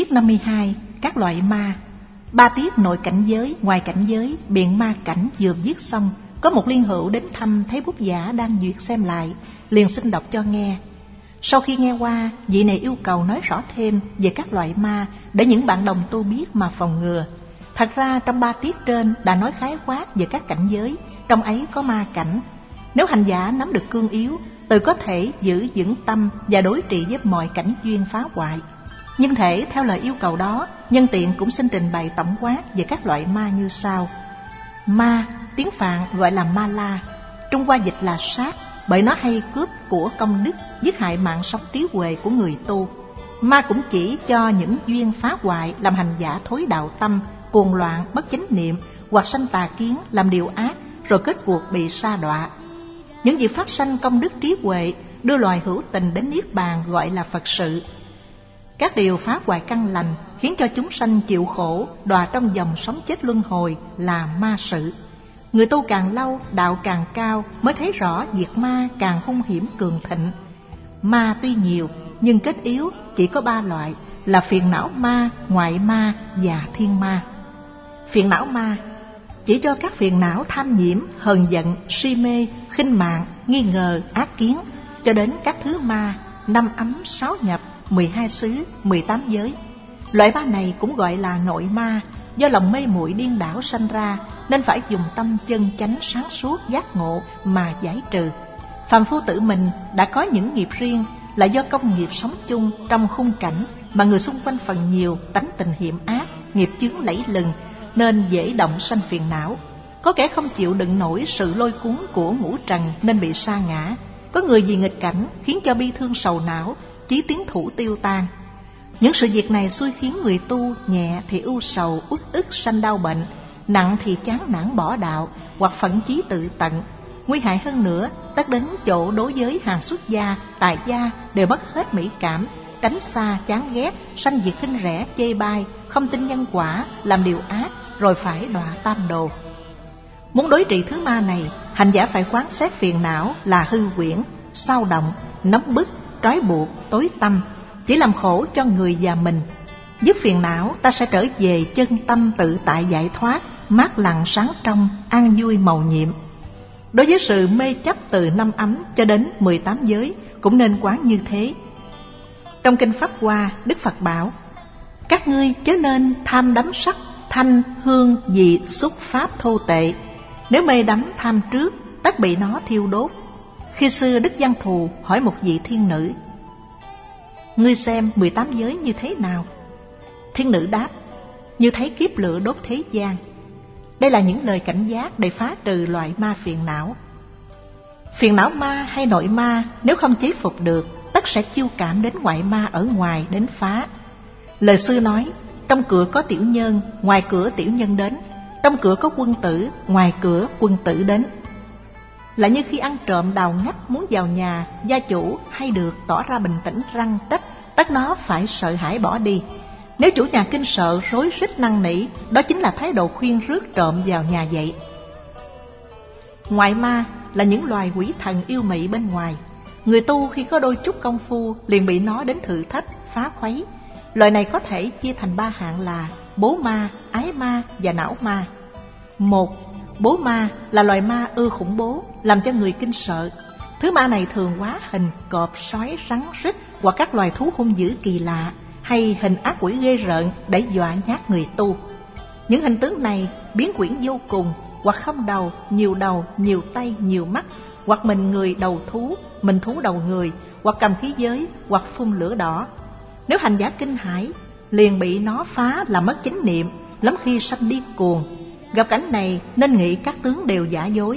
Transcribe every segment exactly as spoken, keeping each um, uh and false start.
Tiết năm mươi hai. Các loại ma. Ba tiết nội cảnh giới, ngoài cảnh giới, biện ma cảnh vừa viết xong, có một liên hữu đến thăm thấy bút giả đang duyệt xem lại, liền xin đọc cho nghe. Sau khi nghe qua, vị này yêu cầu nói rõ thêm về các loại ma để những bạn đồng tu biết mà phòng ngừa. Thật ra trong ba tiết trên đã nói khái quát về các cảnh giới, trong ấy có ma cảnh. Nếu hành giả nắm được cương yếu, tự có thể giữ vững tâm và đối trị với mọi cảnh duyên phá hoại. Nhưng thể theo lời yêu cầu đó, nhân tiện cũng xin trình bày tổng quát về các loại ma như sau. Ma, tiếng Phạn gọi là ma la, Trung Hoa dịch là sát, bởi nó hay cướp của công đức, giết hại mạng sống trí huệ của người tu. Ma cũng chỉ cho những duyên phá hoại, làm hành giả thối đạo tâm, cuồng loạn, bất chánh niệm, hoặc sanh tà kiến, làm điều ác, rồi kết cuộc bị sa đọa. Những việc phát sanh công đức trí huệ, đưa loài hữu tình đến niết bàn gọi là Phật sự. Các điều phá hoại căn lành, khiến cho chúng sanh chịu khổ, đọa trong dòng sống chết luân hồi là ma sự. Người tu càng lâu, đạo càng cao, mới thấy rõ việc ma càng hung hiểm cường thịnh. Ma tuy nhiều, nhưng kết yếu chỉ có ba loại, là phiền não ma, ngoại ma và thiên ma. Phiền não ma chỉ cho các phiền não tham nhiễm, hờn giận, si mê, khinh mạng, nghi ngờ, ác kiến, cho đến các thứ ma, năm ấm, sáu nhập, mười hai xứ, mười tám giới. Loại ma này cũng gọi là nội ma, do lòng mê muội điên đảo sanh ra, nên phải dùng tâm chân chánh sáng suốt giác ngộ mà giải trừ. Phàm phu tự mình đã có những nghiệp riêng, là do công nghiệp sống chung trong khung cảnh mà người xung quanh phần nhiều tánh tình hiểm ác, nghiệp chướng lẫy lừng, nên dễ động sanh phiền não. Có kẻ không chịu đựng nổi sự lôi cuốn của ngũ trần nên bị sa ngã. Có người vì nghịch cảnh khiến cho bi thương sầu não, chí tiến thủ tiêu tan. Những sự việc này xui khiến người tu nhẹ thì ưu sầu, uất ức sanh đau bệnh, nặng thì chán nản bỏ đạo hoặc phẫn chí tự tận. Nguy hại hơn nữa, tất đến chỗ đối giới hàng xuất gia, tài gia đều mất hết mỹ cảm, tránh xa chán ghét, sanh việc khinh rẻ chê bai, không tin nhân quả, làm điều ác, rồi phải đọa tam đồ. Muốn đối trị thứ ma này, hành giả phải quán xét phiền não là hư huyễn, sao động, nóng bức, trói buộc, tối tăm, chỉ làm khổ cho người và mình. Dứt phiền não, ta sẽ trở về chân tâm tự tại giải thoát, mát lặng sáng trong, an vui màu nhiệm. Đối với sự mê chấp từ năm ấm cho đến mười tám giới cũng nên quán như thế. Trong kinh Pháp Hoa, Đức Phật bảo: các ngươi chớ nên tham đắm sắc, thanh, hương, vị, xúc, pháp thô tệ. Nếu mê đắm tham trước, tất bị nó thiêu đốt. Khi xưa Đức Văn Thù hỏi một vị thiên nữ: ngươi xem mười tám giới như thế nào? Thiên nữ đáp: như thấy kiếp lửa đốt thế gian. Đây là những lời cảnh giác để phá trừ loại ma phiền não. Phiền não ma hay nội ma nếu không chế phục được, tất sẽ chiêu cảm đến ngoại ma ở ngoài đến phá. Lời xưa nói: trong cửa có tiểu nhân, ngoài cửa tiểu nhân đến. Trong cửa có quân tử, ngoài cửa quân tử đến. Là như khi ăn trộm đào ngách muốn vào nhà, gia chủ hay được tỏ ra bình tĩnh răn trách, tất nó phải sợ hãi bỏ đi. Nếu chủ nhà kinh sợ rối rít năn nỉ, đó chính là thái độ khuyên rước trộm vào nhà vậy. Ngoại ma là những loài quỷ thần yêu mị bên ngoài. Người tu khi có đôi chút công phu liền bị nó đến thử thách, phá khuấy. Loại này có thể chia thành ba hạng là bố ma, ái ma và não ma. Một, bố ma là loài ma ưa khủng bố, làm cho người kinh sợ. Thứ ma này thường hóa hình cọp, sói, rắn, rít hoặc các loài thú hung dữ kỳ lạ, hay hình ác quỷ ghê rợn để dọa nhát người tu. Những hình tướng này biến quyển vô cùng, hoặc không đầu, nhiều đầu, nhiều tay, nhiều mắt, hoặc mình người đầu thú, mình thú đầu người, hoặc cầm khí giới, hoặc phun lửa đỏ. Nếu hành giả kinh hãi, liền bị nó phá làm mất chánh niệm, lắm khi sanh điên cuồng. Gặp cảnh này nên nghĩ các tướng đều giả dối.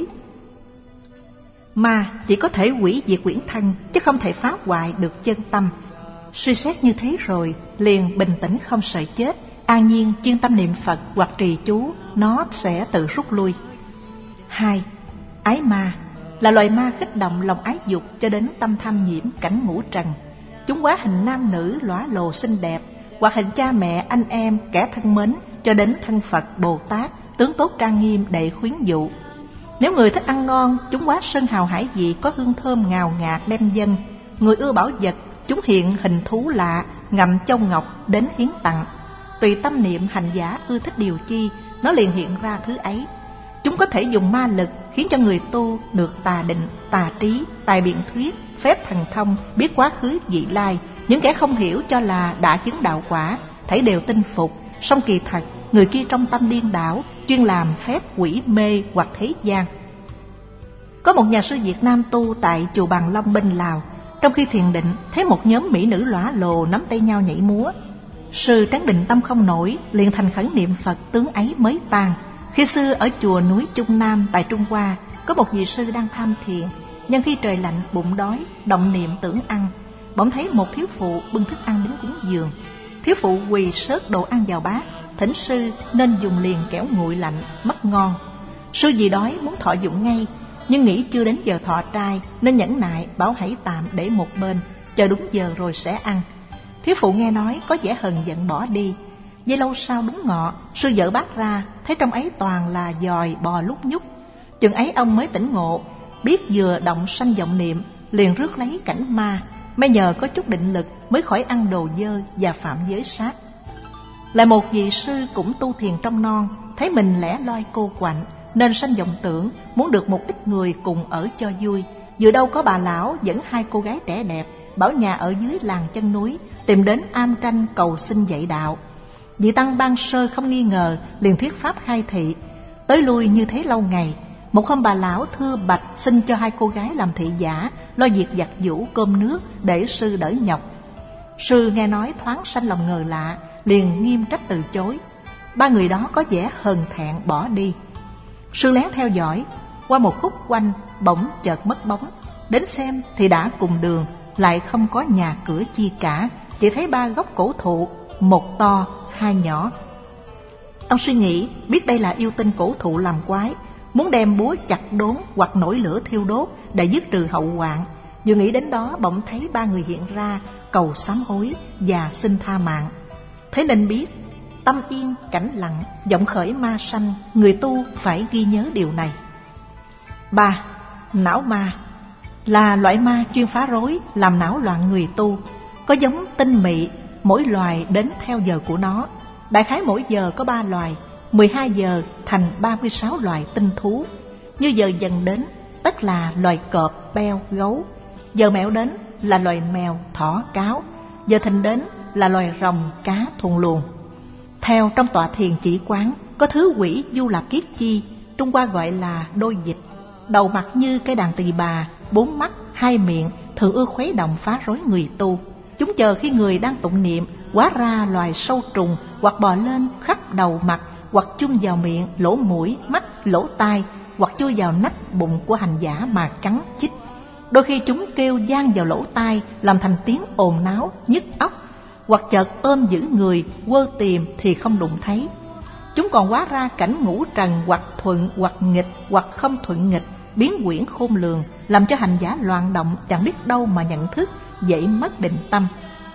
Ma chỉ có thể hủy diệt quyển thân, chứ không thể phá hoại được chân tâm. Suy xét như thế rồi, liền bình tĩnh không sợ chết, an nhiên chuyên tâm niệm Phật hoặc trì chú, nó sẽ tự rút lui. Hai, ái ma là loài ma kích động lòng ái dục cho đến tâm tham nhiễm cảnh ngũ trần. Chúng hóa hình nam nữ lóa lồ xinh đẹp, hoặc hình cha mẹ, anh em, kẻ thân mến cho đến thân Phật, Bồ Tát, tướng tốt trang nghiêm để khuyến dụ. Nếu người thích ăn ngon, chúng hóa sơn hào hải vị có hương thơm ngào ngạt đem dâng. Người ưa bảo vật, chúng hiện hình thú lạ, ngậm châu ngọc đến hiến tặng. Tùy tâm niệm hành giả ưa thích điều chi, nó liền hiện ra thứ ấy. Chúng có thể dùng ma lực khiến cho người tu được tà định, tà trí, tài biện thuyết, phép thần thông, biết quá khứ vị lai. Những kẻ không hiểu cho là đã chứng đạo quả, thảy đều tin phục, song kỳ thật người kia trong tâm điên đảo, chuyên làm phép quỷ mê hoặc thế gian. Có một nhà sư Việt Nam tu tại chùa Bàn Long bên Lào. Trong khi thiền định, thấy một nhóm mỹ nữ lóa lồ nắm tay nhau nhảy múa. Sư trấn định tâm không nổi, liền thành khẩn niệm Phật, tướng ấy mới tan. Khi xưa ở chùa núi Trung Nam tại Trung Hoa, có một vị sư đang tham thiền. Nhưng khi trời lạnh bụng đói, động niệm tưởng ăn, bỗng thấy một thiếu phụ bưng thức ăn đến cúng dường. Thiếu phụ quỳ sớt đồ ăn vào bát, thỉnh sư nên dùng liền kẻo nguội lạnh, mất ngon. Sư vì đói muốn thọ dụng ngay, nhưng nghĩ chưa đến giờ thọ trai nên nhẫn nại bảo hãy tạm để một bên, chờ đúng giờ rồi sẽ ăn. Thiếu phụ nghe nói có vẻ hờn giận bỏ đi. Giây lâu sau đúng ngọ, sư dở bát ra, thấy trong ấy toàn là giòi bò lúc nhúc. Chừng ấy ông mới tỉnh ngộ, biết vừa động sanh vọng niệm, liền rước lấy cảnh ma. May nhờ có chút định lực mới khỏi ăn đồ dơ và phạm giới sát. Lại một vị sư cũng tu thiền trong non, thấy mình lẻ loi cô quạnh, nên sanh vọng tưởng muốn được một ít người cùng ở cho vui. Vừa đâu có bà lão dẫn hai cô gái trẻ đẹp, bảo nhà ở dưới làng chân núi, tìm đến am tranh cầu xin dạy đạo. Vị tăng ban sơ không nghi ngờ, liền thuyết pháp khai thị. Tới lui như thế lâu ngày, một hôm bà lão thưa bạch xin cho hai cô gái làm thị giả, lo việc giặt giũ cơm nước để sư đỡ nhọc. Sư nghe nói thoáng sanh lòng ngờ lạ, liền nghiêm trách từ chối. Ba người đó có vẻ hờn thẹn bỏ đi. Sư lén theo dõi, qua một khúc quanh bỗng chợt mất bóng. Đến xem thì đã cùng đường, lại không có nhà cửa chi cả, chỉ thấy ba gốc cổ thụ, một to hai nhỏ. Ông suy nghĩ biết đây là yêu tinh cổ thụ làm quái, muốn đem búa chặt đốn hoặc nổi lửa thiêu đốt để dứt trừ hậu hoạn. Vừa nghĩ đến đó, bỗng thấy ba người hiện ra cầu sám hối và xin tha mạng. Thế nên biết tâm yên cảnh lặng, vọng khởi ma sanh, người tu phải ghi nhớ điều này. Ba. Não ma là loại ma chuyên phá rối, làm não loạn người tu. Có giống tinh mị, mỗi loài đến theo giờ của nó. Đại khái mỗi giờ có ba loài, mười hai giờ thành ba mươi sáu loài tinh thú. Như giờ dần đến, tất là loài cọp, beo, gấu. Giờ mẹo đến là loài mèo, thỏ, cáo. Giờ thìn đến là loài rồng, cá, thuần luồng. Theo trong tọa thiền chỉ quán, có thứ quỷ du lạp kiết chi, Trung Hoa gọi là đôi dịch. Đầu mặt như cây đàn tỳ bà, bốn mắt, hai miệng, thường ưa khuấy động phá rối người tu. Chúng chờ khi người đang tụng niệm, hóa ra loài sâu trùng, hoặc bò lên khắp đầu mặt, hoặc chung vào miệng, lỗ mũi, mắt, lỗ tai, hoặc chui vào nách bụng của hành giả mà cắn chích. Đôi khi chúng kêu vang vào lỗ tai, làm thành tiếng ồn náo, nhức óc, hoặc chợt ôm giữ người, quơ tìm thì không đụng thấy. Chúng còn hóa ra cảnh ngũ trần, hoặc thuận, hoặc nghịch, hoặc không thuận nghịch, biến quyển khôn lường, làm cho hành giả loạn động, chẳng biết đâu mà nhận thức, dễ mất định tâm.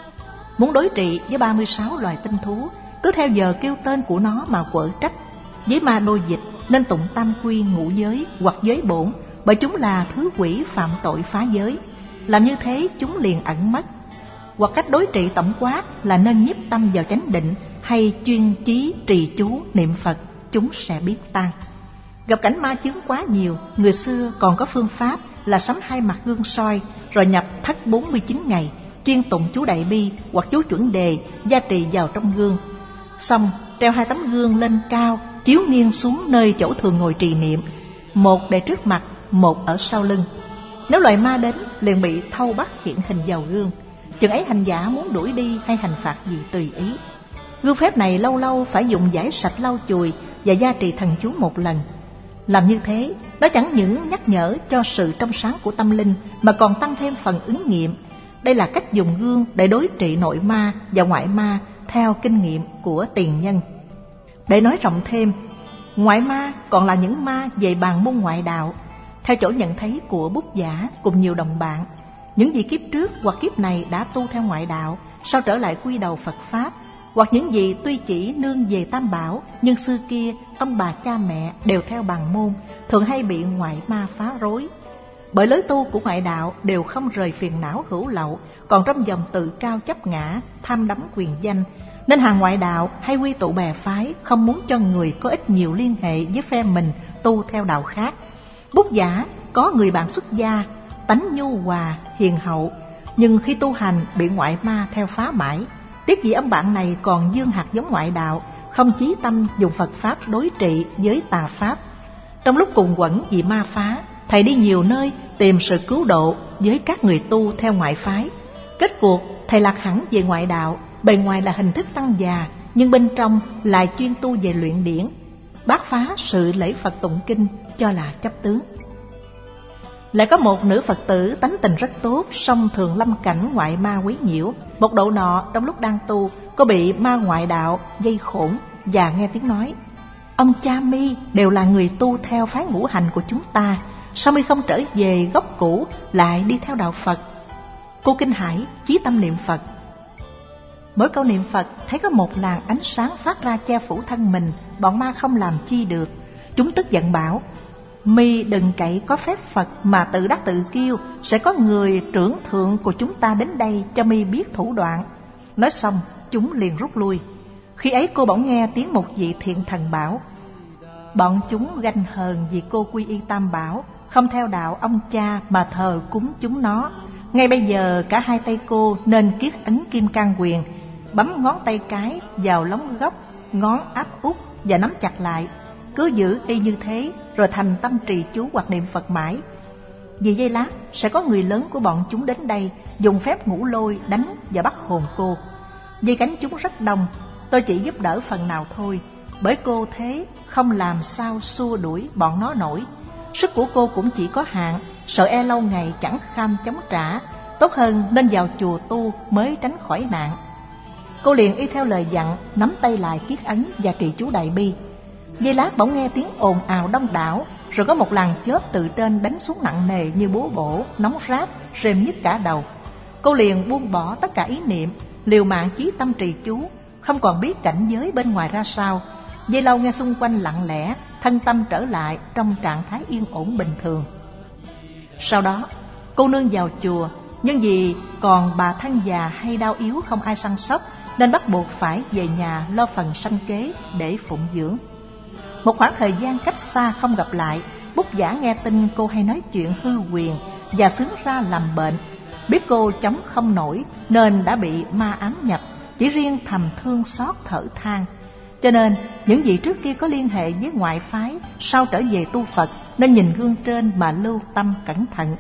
Muốn đối trị với ba mươi sáu loài tinh thú, cứ theo giờ kêu tên của nó mà quở trách. Với ma đôi dịch nên tụng tam quy ngũ giới hoặc giới bổn, bởi chúng là thứ quỷ phạm tội phá giới. Làm như thế chúng liền ẩn mất. Hoặc cách đối trị tổng quát là nên nhiếp tâm vào chánh định, hay chuyên chí trì chú niệm Phật, chúng sẽ biết tan. Gặp cảnh ma chướng quá nhiều, người xưa còn có phương pháp là sắm hai mặt gương soi, rồi nhập thất bốn mươi chín ngày, chuyên tụng chú đại bi hoặc chú chuẩn đề, gia trì vào trong gương. Xong treo hai tấm gương lên cao, chiếu nghiêng xuống nơi chỗ thường ngồi trì niệm, một để trước mặt, một ở sau lưng. Nếu loài ma đến, liền bị thâu bắt hiện hình vào gương. Chừng ấy hành giả muốn đuổi đi hay hành phạt gì tùy ý. Gương phép này lâu lâu phải dùng giải sạch lau chùi và gia trì thần chú một lần. Làm như thế, nó chẳng những nhắc nhở cho sự trong sáng của tâm linh, mà còn tăng thêm phần ứng nghiệm. Đây là cách dùng gương để đối trị nội ma và ngoại ma theo kinh nghiệm của tiền nhân. Để nói rộng thêm, ngoại ma còn là những ma về bàn môn ngoại đạo. Theo chỗ nhận thấy của Bút Giả cùng nhiều đồng bạn, những vị kiếp trước hoặc kiếp này đã tu theo ngoại đạo, sau trở lại quy đầu Phật Pháp, hoặc những vị tuy chỉ nương về Tam Bảo, nhưng xưa kia ông bà cha mẹ đều theo bàn môn, thường hay bị ngoại ma phá rối. Bởi lối tu của ngoại đạo đều không rời phiền não hữu lậu, còn trong dòng tự cao chấp ngã, tham đắm quyền danh, nên hàng ngoại đạo hay quy tụ bè phái không muốn cho người có ít nhiều liên hệ với phe mình tu theo đạo khác. Bút giả có người bạn xuất gia, tánh nhu hòa, hiền hậu, nhưng khi tu hành bị ngoại ma theo phá mãi. Tiếc gì ông bạn này còn dương hạt giống ngoại đạo, không chí tâm dùng Phật Pháp đối trị với tà Pháp. Trong lúc cùng quẩn vì ma phá, thầy đi nhiều nơi tìm sự cứu độ với các người tu theo ngoại phái. Kết cuộc thầy lạc hẳn về ngoại đạo, bề ngoài là hình thức tăng già, nhưng bên trong lại chuyên tu về luyện điển, bác phá sự lễ Phật tụng kinh cho là chấp tướng. Lại có một nữ Phật tử tánh tình rất tốt, song thường lâm cảnh ngoại ma quấy nhiễu. Một độ nọ trong lúc đang tu, cô bị ma ngoại đạo dây khổn và nghe tiếng nói: ông cha mi đều là người tu theo phái ngũ hành của chúng ta, sao mi không trở về gốc cũ lại đi theo đạo Phật? Cô kinh hãi chí tâm niệm Phật. Mỗi câu niệm Phật thấy có một làn ánh sáng phát ra che phủ thân mình, bọn ma không làm chi được. Chúng tức giận bảo: mi đừng cậy có phép Phật mà tự đắc tự kiêu, sẽ có người trưởng thượng của chúng ta đến đây cho mi biết thủ đoạn. Nói xong chúng liền rút lui. Khi ấy cô bỗng nghe tiếng một vị thiện thần bảo: bọn chúng ganh hờn vì cô quy y Tam Bảo, không theo đạo ông cha mà thờ cúng chúng nó. Ngay bây giờ cả hai tay cô nên kiết ấn kim cang quyền, bấm ngón tay cái vào lóng gốc, ngón áp út và nắm chặt lại. Cứ giữ y như thế rồi thành tâm trì chú hoặc niệm Phật mãi. Vì giây lát sẽ có người lớn của bọn chúng đến đây, dùng phép ngũ lôi đánh và bắt hồn cô. Vì cánh chúng rất đông, tôi chỉ giúp đỡ phần nào thôi, bởi cô thế không làm sao xua đuổi bọn nó nổi. Sức của cô cũng chỉ có hạn, sợ e lâu ngày chẳng kham chống trả, tốt hơn nên vào chùa tu mới tránh khỏi nạn. Cô liền y theo lời dặn, nắm tay lại kiết ấn và trì chú đại bi. Giây lát bỗng nghe tiếng ồn ào đông đảo, rồi có một làn chớp từ trên đánh xuống nặng nề như búa bổ, nóng rát, rềm nhức cả đầu. Cô liền buông bỏ tất cả ý niệm, liều mạng chí tâm trì chú, không còn biết cảnh giới bên ngoài ra sao. Giây lâu nghe xung quanh lặng lẽ, thân tâm trở lại trong trạng thái yên ổn bình thường. Sau đó cô nương vào chùa, nhưng vì còn bà thân già hay đau yếu không ai săn sóc, nên bắt buộc phải về nhà lo phần sanh kế để phụng dưỡng. Một khoảng thời gian cách xa không gặp lại, Bút giả nghe tin cô hay nói chuyện hư quyền và xướng ra làm bệnh. Biết cô chống không nổi nên đã bị ma ám nhập, chỉ riêng thầm thương xót thở than. Cho nên những vị trước kia có liên hệ với ngoại phái, sau trở về tu Phật nên nhìn gương trên mà lưu tâm cẩn thận.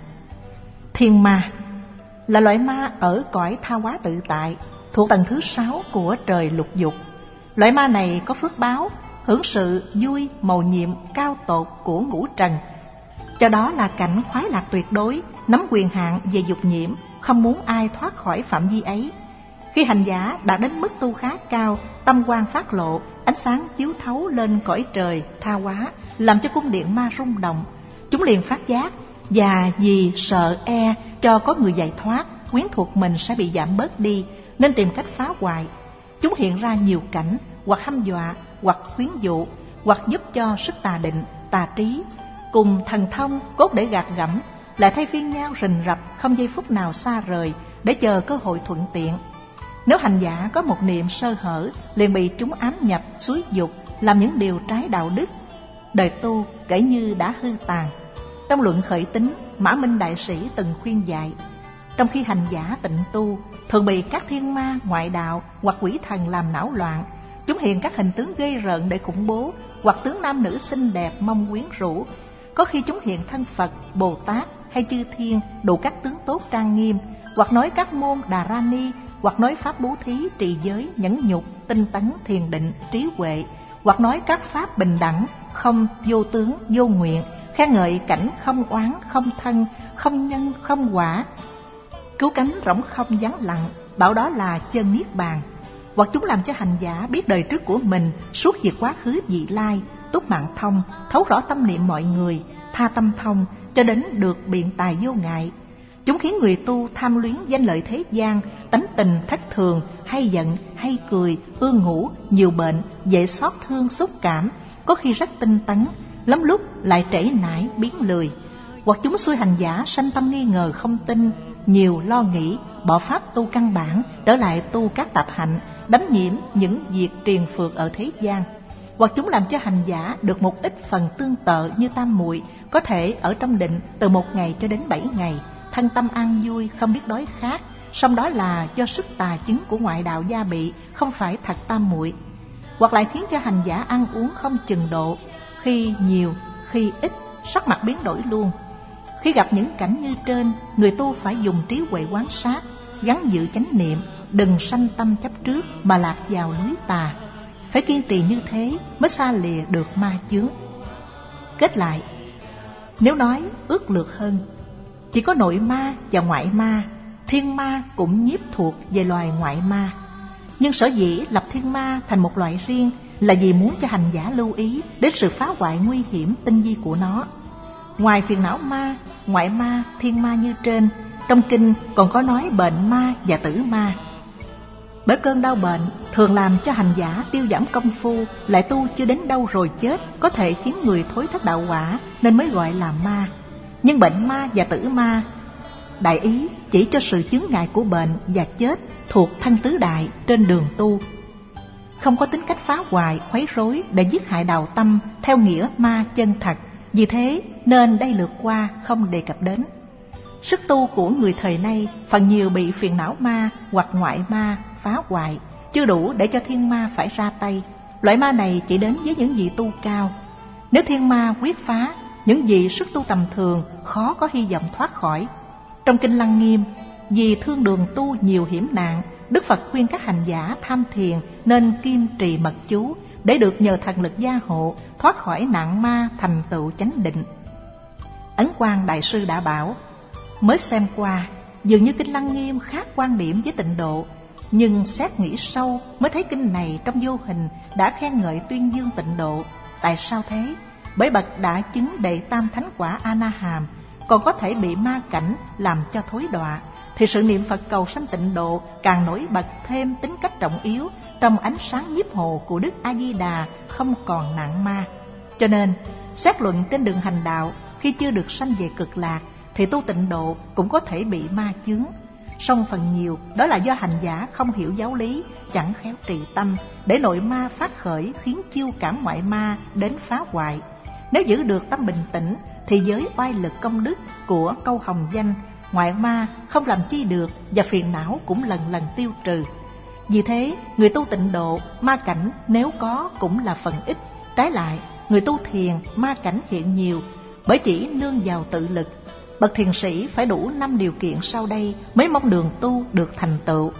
Thiên ma là loại ma ở cõi tha hóa tự tại, thuộc tầng thứ sáu của trời lục dục. Loại ma này có phước báo, hưởng sự vui mầu nhiệm cao tột của ngũ trần, cho đó là cảnh khoái lạc tuyệt đối, nắm quyền hạn về dục nhiễm, không muốn ai thoát khỏi phạm vi ấy. Khi hành giả đạt đến mức tu khá cao, tâm quang phát lộ, ánh sáng chiếu thấu lên cõi trời tha hóa, làm cho cung điện ma rung động. Chúng liền phát giác, và vì sợ e cho có người giải thoát, quyến thuộc mình sẽ bị giảm bớt đi, nên tìm cách phá hoại. Chúng hiện ra nhiều cảnh, hoặc hăm dọa, hoặc khuyến dụ, hoặc giúp cho sức tà định, tà trí, cùng thần thông cốt để gạt gẫm, lại thay phiên nhau rình rập, không giây phút nào xa rời, để chờ cơ hội thuận tiện. Nếu hành giả có một niệm sơ hở, liền bị chúng ám nhập, xúi dục, làm những điều trái đạo đức. Đời tu kể như đã hư tàn. Trong luận khởi tính, Mã Minh Đại Sĩ từng khuyên dạy, trong khi hành giả tịnh tu, thường bị các thiên ma, ngoại đạo hoặc quỷ thần làm não loạn. Chúng hiện các hình tướng ghê rợn để khủng bố, hoặc tướng nam nữ xinh đẹp mong quyến rũ. Có khi chúng hiện thân Phật, Bồ Tát hay chư thiên, đủ các tướng tốt trang nghiêm, hoặc nói các môn Đà Ra Ni, hoặc nói pháp bố thí, trì giới, nhẫn nhục, tinh tấn, thiền định, trí huệ, hoặc nói các pháp bình đẳng, không vô tướng, vô nguyện, khen ngợi cảnh không oán, không thân, không nhân, không quả, cứu cánh rỗng không vắng lặng, bảo đó là chân niết bàn. Hoặc chúng làm cho hành giả biết đời trước của mình, suốt việc quá khứ vị lai, túc mạng thông, thấu rõ tâm niệm mọi người, tha tâm thông, cho đến được biện tài vô ngại. Chúng khiến người tu tham luyến danh lợi thế gian, tánh tình thất thường, hay giận, hay cười, ưa ngủ, nhiều bệnh, dễ xót thương xúc cảm, có khi rất tinh tấn, lắm lúc lại trễ nải biến lười. Hoặc chúng xui hành giả sanh tâm nghi ngờ không tin, nhiều lo nghĩ, bỏ pháp tu căn bản, trở lại tu các tạp hạnh, đắm nhiễm những việc triền phược ở thế gian. Hoặc chúng làm cho hành giả được một ít phần tương tự như tam muội, có thể ở trong định từ một ngày cho đến bảy ngày, thân tâm an vui, không biết đói khát, song đó là do sức tà chứng của ngoại đạo gia bị, không phải thật tam muội. Hoặc lại khiến cho hành giả ăn uống không chừng độ, khi nhiều, khi ít, sắc mặt biến đổi luôn. Khi gặp những cảnh như trên, người tu phải dùng trí huệ quan sát, gắn giữ chánh niệm, đừng sanh tâm chấp trước mà lạc vào lưới tà. Phải kiên trì như thế mới xa lìa được ma chướng. Kết lại, nếu nói ước lược hơn, chỉ có nội ma và ngoại ma. Thiên ma cũng nhiếp thuộc về loài ngoại ma, nhưng sở dĩ lập thiên ma thành một loại riêng là vì muốn cho hành giả lưu ý đến sự phá hoại nguy hiểm tinh vi của nó. Ngoài phiền não ma, ngoại ma, thiên ma như trên, trong kinh còn có nói bệnh ma và tử ma. Bởi cơn đau bệnh thường làm cho hành giả tiêu giảm công phu, lại tu chưa đến đâu rồi chết, có thể khiến người thối thất đạo quả, nên mới gọi là ma. Nhưng bệnh ma và tử ma, đại ý chỉ cho sự chướng ngại của bệnh và chết thuộc thân tứ đại trên đường tu, không có tính cách phá hoại, khuấy rối để giết hại đạo tâm theo nghĩa ma chân thật. Vì thế nên đây lượt qua không đề cập đến. Sức tu của người thời nay phần nhiều bị phiền não ma hoặc ngoại ma phá hoại, chưa đủ để cho thiên ma phải ra tay. Loại ma này chỉ đến với những vị tu cao. Nếu thiên ma quyết phá, những vị sức tu tầm thường khó có hy vọng thoát khỏi. Trong kinh Lăng Nghiêm, vì thương đường tu nhiều hiểm nạn, Đức Phật khuyên các hành giả tham thiền nên kiêm trì mật chú, để được nhờ thần lực gia hộ thoát khỏi nạn ma, thành tựu chánh định. Ấn Quang Đại Sư đã bảo, mới xem qua dường như kinh Lăng Nghiêm khác quan điểm với Tịnh Độ, nhưng xét nghĩ sâu mới thấy kinh này trong vô hình đã khen ngợi tuyên dương Tịnh Độ. Tại sao thế? Bởi bậc đã chứng đệ tam thánh quả A Na Hàm còn có thể bị ma cảnh làm cho thối đọa, thì sự niệm Phật cầu sanh Tịnh Độ càng nổi bật thêm tính cách trọng yếu trong ánh sáng nhiếp hộ của Đức A Di Đà, không còn nạn ma. Cho nên xét luận trên đường hành đạo, khi chưa được sanh về cực lạc thì tu Tịnh Độ cũng có thể bị ma chướng. Song phần nhiều đó là do hành giả không hiểu giáo lý, chẳng khéo trì tâm, để nội ma phát khởi khiến chiêu cảm ngoại ma đến phá hoại. Nếu giữ được tâm bình tĩnh thì với oai lực công đức của câu hồng danh, ngoại ma không làm chi được và phiền não cũng lần lần tiêu trừ. Vì thế, người tu Tịnh Độ, ma cảnh nếu có cũng là phần ít. Trái lại, người tu thiền, ma cảnh hiện nhiều, bởi chỉ nương vào tự lực. Bậc thiền sĩ phải đủ năm điều kiện sau đây mới mong đường tu được thành tựu.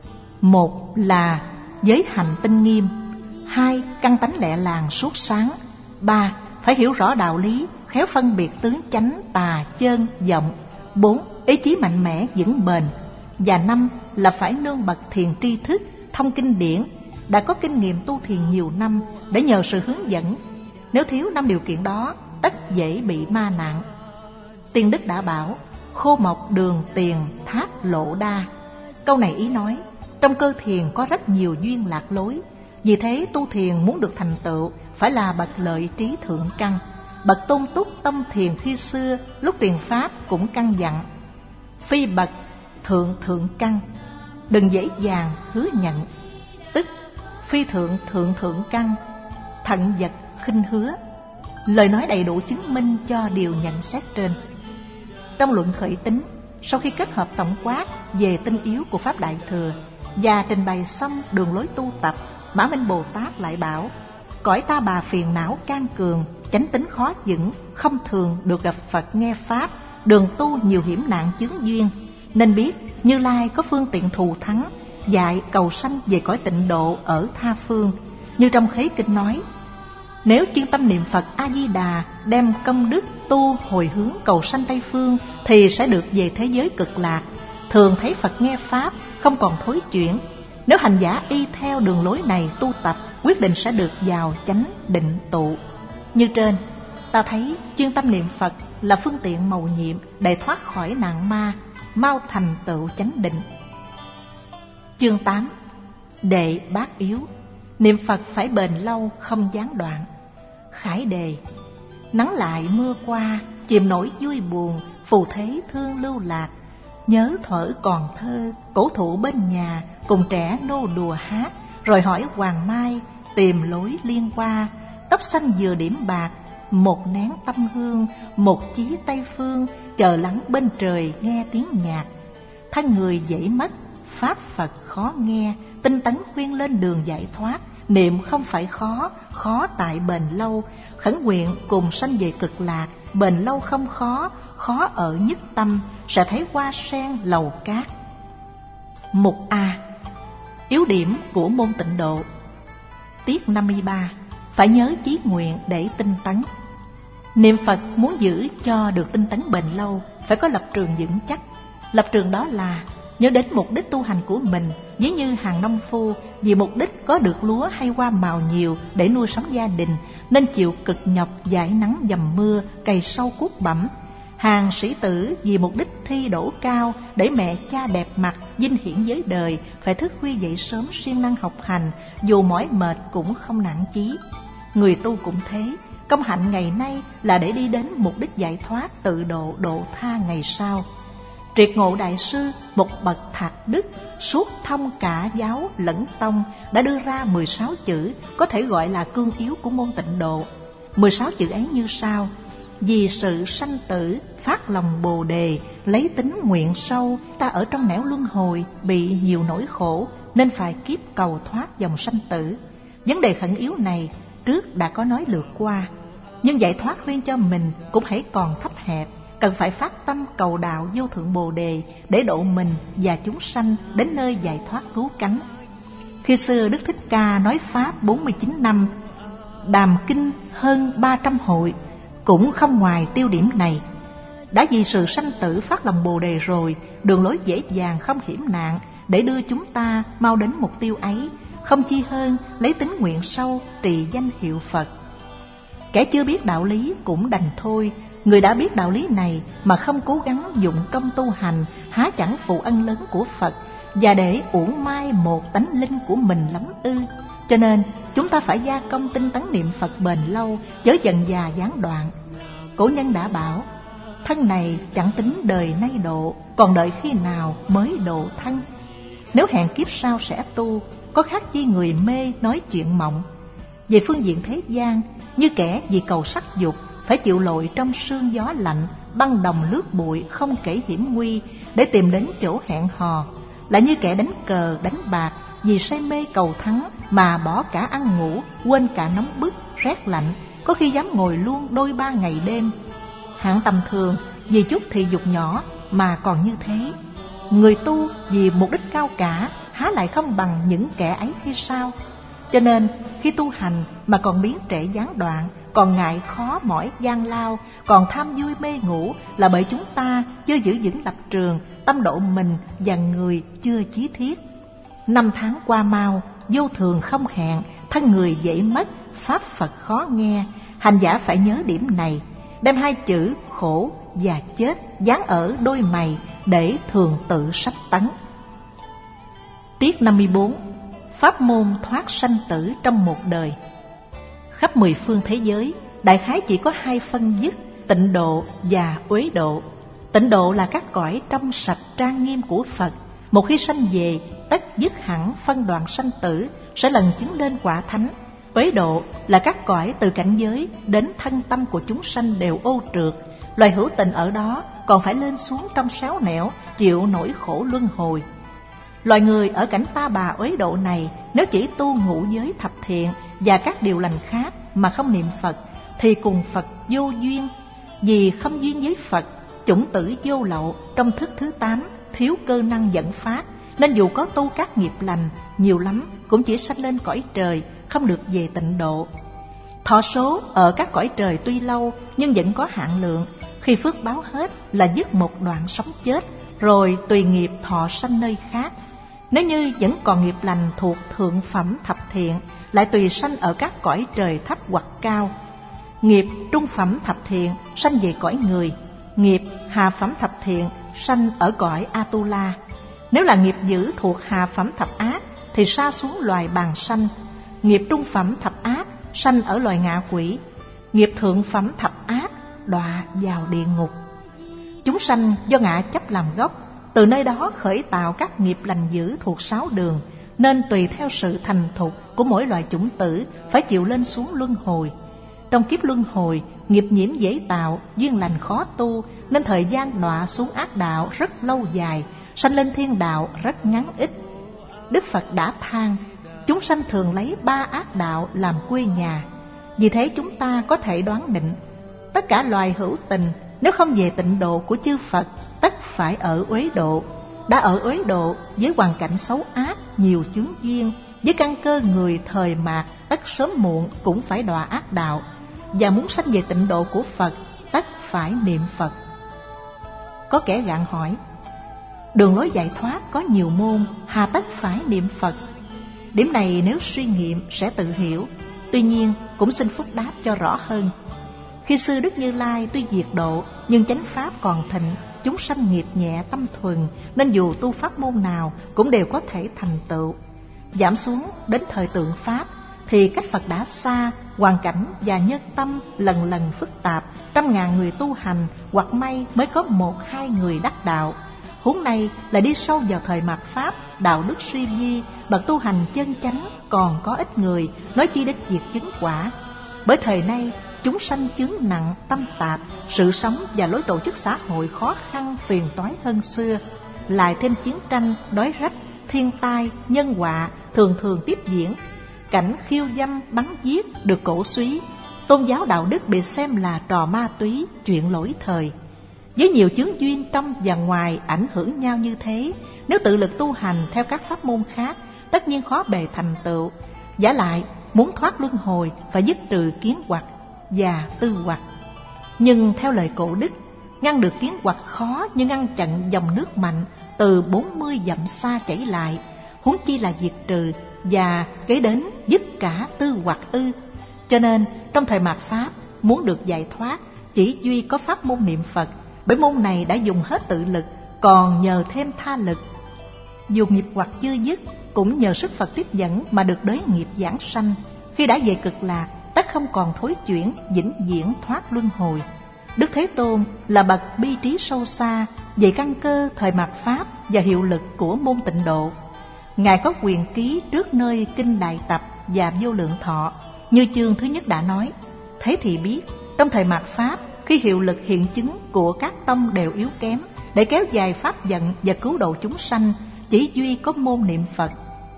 Một là giới hạnh tinh nghiêm. Hai, căn tánh lẹ làng suốt sáng. Ba, phải hiểu rõ đạo lý, khéo phân biệt tướng chánh, tà, chơn, vọng. Bốn, ý chí mạnh mẽ, vững bền. Và năm là phải nương bậc thiền tri thức, thông kinh điển, đã có kinh nghiệm tu thiền nhiều năm, để nhờ sự hướng dẫn. Nếu thiếu năm điều kiện đó, tất dễ bị ma nạn. Tiên Đức đã bảo, khô mộc đường tiền thác lộ đa. Câu này ý nói, trong cơ thiền có rất nhiều duyên lạc lối. Vì thế tu thiền muốn được thành tựu phải là bậc lợi trí thượng căn. Bậc tôn túc tâm thiền khi xưa lúc truyền pháp cũng căn dặn, phi bậc thượng thượng căn, đừng dễ dàng hứa nhận. Tức phi thượng thượng thượng căn, thận vật khinh hứa. Lời nói đầy đủ chứng minh cho điều nhận xét trên. Trong luận khởi tính, sau khi kết hợp tổng quát về tinh yếu của Pháp Đại Thừa và trình bày xong đường lối tu tập, Mã Minh Bồ Tát lại bảo, cõi ta bà phiền não can cường, chánh tính khó vững, không thường được gặp Phật nghe Pháp, đường tu nhiều hiểm nạn chướng duyên. Nên biết Như Lai có phương tiện thù thắng, dạy cầu sanh về cõi Tịnh Độ ở tha phương. Như trong Khế Kinh nói, nếu chuyên tâm niệm Phật A-di-đà, đem công đức tu hồi hướng cầu sanh Tây Phương, thì sẽ được về thế giới cực lạc. Thường thấy Phật nghe Pháp, không còn thối chuyển. Nếu hành giả y theo đường lối này tu tập, quyết định sẽ được vào chánh định tụ. Như trên, ta thấy chuyên tâm niệm Phật là phương tiện mầu nhiệm để thoát khỏi nạn ma, mau thành tựu chánh định. Chương tám. Đệ bát yếu. Niệm Phật phải bền lâu, không gián đoạn. Khải đề. Nắng lại mưa qua, chìm nổi vui buồn, phù thế thương lưu lạc. Nhớ thuở còn thơ, cổ thụ bên nhà, cùng trẻ nô đùa hát, rồi hỏi hoàng mai, tìm lối liên qua. Tóc xanh vừa điểm bạc, một nén tâm hương, một chí tây phương, chờ lắng bên trời nghe tiếng nhạc. Thân người dễ mất, pháp Phật khó nghe, tinh tấn khuyên lên đường giải thoát. Niệm không phải khó, khó tại bền lâu, khẩn nguyện cùng sanh về cực lạc. Bền lâu không khó, khó ở nhất tâm, sẽ thấy hoa sen lầu cát. Mục A. Yếu điểm của môn tịnh độ. Tiết năm mươi ba. Phải nhớ chí nguyện để tinh tấn. Niệm Phật muốn giữ cho được tinh tấn bền lâu, phải có lập trường vững chắc. Lập trường đó là nhớ đến mục đích tu hành của mình. Ví như hàng nông phu, vì mục đích có được lúa hay hoa màu nhiều để nuôi sống gia đình, nên chịu cực nhọc dãi nắng dầm mưa, cày sâu cuốc bẩm. Hàng sĩ tử vì mục đích thi đỗ cao, để mẹ cha đẹp mặt, vinh hiển giới đời, phải thức khuya dậy sớm siêng năng học hành, dù mỏi mệt cũng không nản chí. Người tu cũng thế, công hạnh ngày nay là để đi đến mục đích giải thoát, tự độ độ tha ngày sau. Triệt Ngộ Đại Sư, một bậc thạc đức, suốt thông cả giáo lẫn tông, đã đưa ra mười sáu chữ có thể gọi là cương yếu của môn tịnh độ. mười sáu chữ ấy như sau: vì sự sanh tử, phát lòng bồ đề, lấy tính nguyện sâu, ta ở trong nẻo luân hồi, bị nhiều nỗi khổ, nên phải kiếp cầu thoát dòng sanh tử. Vấn đề khẩn yếu này trước đã có nói lượt qua, nhưng giải thoát riêng cho mình cũng hãy còn thấp hẹp, cần phải phát tâm cầu đạo vô thượng bồ đề để độ mình và chúng sanh đến nơi giải thoát cứu cánh. Khi xưa Đức Thích Ca nói pháp bốn mươi chín năm, đàm kinh hơn ba trăm hội, cũng không ngoài tiêu điểm này. Đã vì sự sanh tử phát lòng bồ đề rồi, đường lối dễ dàng không hiểm nạn để đưa chúng ta mau đến mục tiêu ấy, không chi hơn lấy tính nguyện sâu trì danh hiệu Phật. Kẻ chưa biết đạo lý cũng đành thôi, người đã biết đạo lý này mà không cố gắng dụng công tu hành, há chẳng phụ ân lớn của Phật, và để uổng mai một tánh linh của mình lắm ư. Cho nên chúng ta phải gia công tinh tấn niệm Phật bền lâu, chớ dần già gián đoạn. Cổ nhân đã bảo, thân này chẳng tính đời nay độ, còn đợi khi nào mới độ thân. Nếu hẹn kiếp sau sẽ tu, có khác chi người mê nói chuyện mộng. Về phương diện thế gian, như kẻ vì cầu sắc dục phải chịu lội trong sương gió lạnh, băng đồng lướt bụi không kể hiểm nguy để tìm đến chỗ hẹn hò, là như kẻ đánh cờ đánh bạc vì say mê cầu thắng mà bỏ cả ăn ngủ, quên cả nóng bức rét lạnh, có khi dám ngồi luôn đôi ba ngày đêm. Hạng tầm thường vì chút thị dục nhỏ mà còn như thế, người tu vì mục đích cao cả há lại không bằng những kẻ ấy hay sao? Cho nên khi tu hành mà còn biến trễ gián đoạn, còn ngại khó mỏi gian lao, còn tham vui mê ngủ, là bởi chúng ta chưa giữ vững lập trường, tâm độ mình và người chưa chí thiết. Năm tháng qua mau, vô thường không hẹn, thân người dễ mất, pháp Phật khó nghe. Hành giả phải nhớ điểm này, đem hai chữ khổ và chết dán ở đôi mày để thường tự sách tấn. Tiết năm mươi bốn. Pháp môn thoát sanh tử trong một đời. Khắp mười phương thế giới, đại khái chỉ có hai phân dứt, tịnh độ và uế độ. Tịnh độ là các cõi trong sạch trang nghiêm của Phật. Một khi sanh về, tất dứt hẳn phân đoạn sanh tử, sẽ lần chứng lên quả thánh. Uế độ là các cõi từ cảnh giới đến thân tâm của chúng sanh đều ô trượt. Loài hữu tình ở đó còn phải lên xuống trong sáu nẻo, chịu nỗi khổ luân hồi. Loài người ở cảnh ta bà uế độ này, nếu chỉ tu ngũ giới thập thiện và các điều lành khác mà không niệm Phật, thì cùng Phật vô duyên. Vì không duyên với Phật, chủng tử vô lậu trong thức thứ tám, thiếu cơ năng dẫn phát, nên dù có tu các nghiệp lành, nhiều lắm cũng chỉ sanh lên cõi trời, không được về tịnh độ. Thọ số ở các cõi trời tuy lâu, nhưng vẫn có hạn lượng. Khi phước báo hết là dứt một đoạn sống chết, rồi tùy nghiệp thọ sanh nơi khác. Nếu như vẫn còn nghiệp lành thuộc thượng phẩm thập thiện, lại tùy sanh ở các cõi trời thấp hoặc cao. Nghiệp trung phẩm thập thiện sanh về cõi người, nghiệp hạ phẩm thập thiện sanh ở cõi Atula. Nếu là nghiệp dữ thuộc hạ phẩm thập ác thì sa xuống loài bàng sanh. Nghiệp trung phẩm thập ác sanh ở loài ngạ quỷ. Nghiệp thượng phẩm thập ác đọa vào địa ngục. Chúng sanh do ngã chấp làm gốc, từ nơi đó khởi tạo các nghiệp lành dữ thuộc sáu đường, nên tùy theo sự thành thục của mỗi loài chủng tử phải chịu lên xuống luân hồi. Trong kiếp luân hồi, nghiệp nhiễm dễ tạo, duyên lành khó tu, nên thời gian đọa xuống ác đạo rất lâu dài, sanh lên thiên đạo rất ngắn ít. Đức Phật đã than, chúng sanh thường lấy ba ác đạo làm quê nhà. Vì thế chúng ta có thể đoán định, tất cả loài hữu tình nếu không về tịnh độ của chư Phật, tất phải ở uế độ. Đã ở uế độ với hoàn cảnh xấu ác, nhiều chướng duyên, với căn cơ người thời mạt, tất sớm muộn cũng phải đọa ác đạo. Và muốn sanh về tịnh độ của Phật, tất phải niệm Phật. Có kẻ gạn hỏi, đường lối giải thoát có nhiều môn, hà tất phải niệm Phật? Điểm này nếu suy nghiệm sẽ tự hiểu. Tuy nhiên cũng xin phúc đáp cho rõ hơn. Khi xưa Đức Như Lai tuy diệt độ, nhưng chánh pháp còn thịnh, chúng sanh nghiệp nhẹ tâm thuần, nên dù tu pháp môn nào cũng đều có thể thành tựu. Giảm xuống đến thời tượng pháp thì cách Phật đã xa, hoàn cảnh và nhân tâm lần lần phức tạp, trăm ngàn người tu hành hoặc may mới có một hai người đắc đạo. Huống này là đi sâu vào thời mạt pháp, đạo đức suy vi, bậc tu hành chân chánh còn có ít người, nói chi đến việc chứng quả. Bởi thời nay chúng sanh chướng nặng tâm tạp, sự sống và lối tổ chức xã hội khó khăn phiền toái hơn xưa, lại thêm chiến tranh, đói rách, thiên tai, nhân họa thường thường tiếp diễn, cảnh khiêu dâm bắn giết được cổ suý, tôn giáo đạo đức bị xem là trò ma túy, chuyện lỗi thời. Với nhiều chướng duyên trong và ngoài ảnh hưởng nhau như thế, nếu tự lực tu hành theo các pháp môn khác, tất nhiên khó bề thành tựu. Vả lại muốn thoát luân hồi phải dứt trừ kiến hoặc và tư hoặc. Nhưng theo lời cổ đức, ngăn được kiến hoặc khó như ngăn chặn dòng nước mạnh từ bốn mươi dặm xa chảy lại, huống chi là diệt trừ và kế đến dứt cả tư hoặc ư. Cho nên trong thời mạt pháp, muốn được giải thoát chỉ duy có pháp môn niệm Phật, bởi môn này đã dùng hết tự lực, còn nhờ thêm tha lực. Dù nghiệp hoặc chưa dứt, cũng nhờ sức Phật tiếp dẫn mà được đới nghiệp giảng sanh. Khi đã về cực lạc, tất không còn thối chuyển, vĩnh viễn thoát luân hồi. Đức Thế Tôn là bậc bi trí sâu xa về căn cơ thời mạt pháp và hiệu lực của môn tịnh độ. Ngài có quyền ký trước nơi kinh Đại Tập và Vô Lượng Thọ, như chương thứ nhất đã nói. Thế thì biết, trong thời mạt pháp, khi hiệu lực hiện chứng của các tông đều yếu kém, để kéo dài pháp vận và cứu độ chúng sanh, chỉ duy có môn niệm Phật.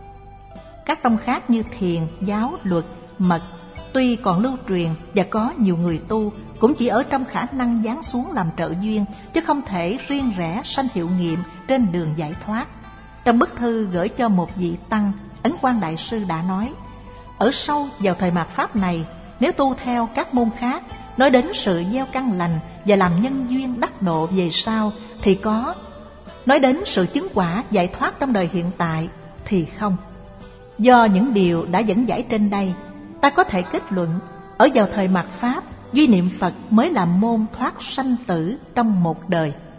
Các tông khác như thiền, giáo, luật, mật, tuy còn lưu truyền và có nhiều người tu, cũng chỉ ở trong khả năng giáng xuống làm trợ duyên, chứ không thể riêng rẽ sanh hiệu nghiệm trên đường giải thoát. Trong bức thư gửi cho một vị tăng, Ấn Quang Đại Sư đã nói, ở sâu vào thời mạt pháp này, nếu tu theo các môn khác, nói đến sự gieo căn lành và làm nhân duyên đắc độ về sau thì có, nói đến sự chứng quả giải thoát trong đời hiện tại thì không. Do những điều đã dẫn giải trên đây, ta có thể kết luận, ở vào thời mạt pháp, duy niệm Phật mới là môn thoát sanh tử trong một đời.